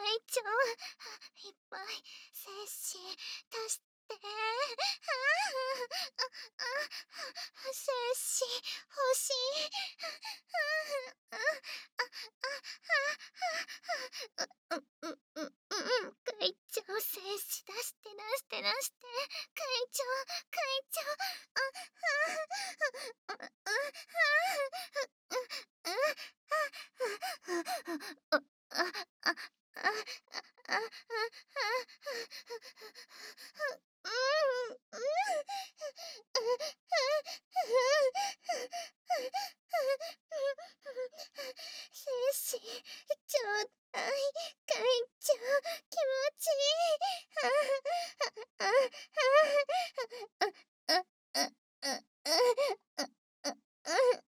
長、いっぱい精子出して。精子欲しい。会長、精子出して出して出して。会長、会長、精子ちょうだい。会長、気持ちい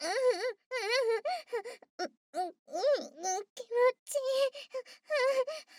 い。気持ちいい。